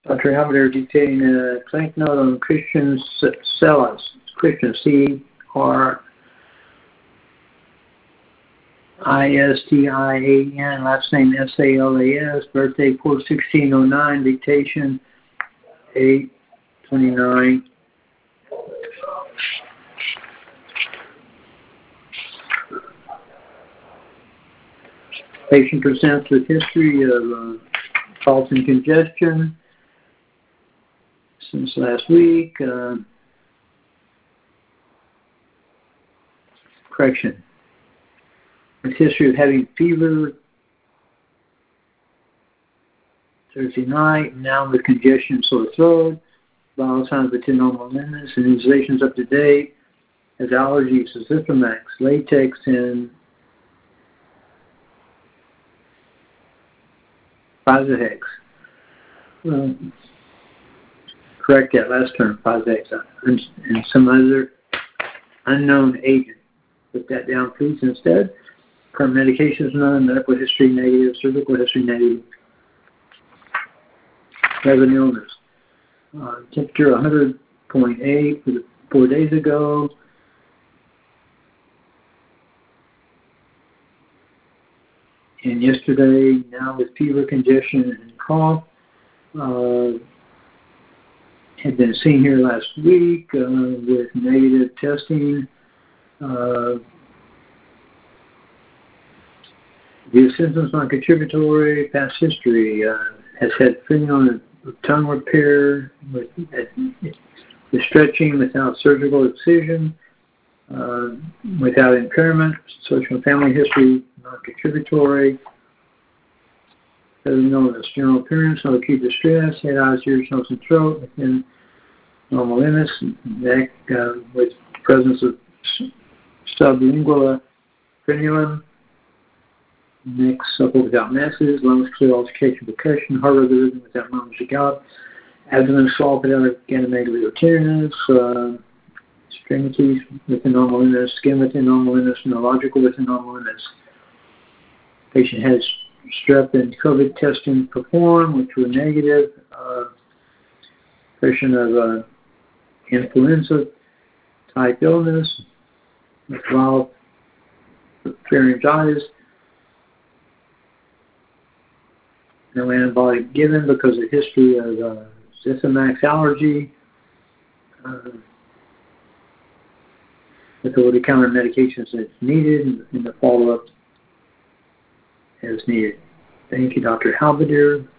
Dr. Halbert dictating a clinic note on Christian Salas, Christian, C-R-I-S-T-I-A-N, last name S-A-L-A-S, birthday 4/16/09, dictation 8/29. Patient presents with history of fault and congestion since last week. Correction. With history of having fever Thursday night, now with congestion, sore throat, vital signs of normal limits, immunizations up to date, has allergies to Zithromax, latex, and Physahex. Correct that last term, Physahex, and some other unknown agent. Put that down, please, instead. Current medications none, medical history negative, cervical history negative. Have an illness. Temperature 100.8 for 4 days ago. And yesterday, now with fever, congestion, and cough. Had been seen here last week with negative testing. The symptoms non-contributory, past history, has had feeling on the tongue repair with stretching without surgical excision, without impairment, social and family history, non-contributory, illness, general appearance, no acute distress, head, eyes, ears, nose, and throat within normal limits, neck with presence of sublingual frenulum, neck supple without masses, lungs clear, altercation, percussion, heart rhythm without murmurs or gout, abdomen swollen without organimegaly or tears, extremities within normal limits, skin within normal limits, neurological within normal limits. Patient has strep and COVID testing performed, which were negative. Patient of influenza type illness with mild pharyngitis. No antibiotic given because of history of Zithromax allergy. With over-the-counter medications that's needed and the follow-up as needed. Thank you, Dr. Halbert.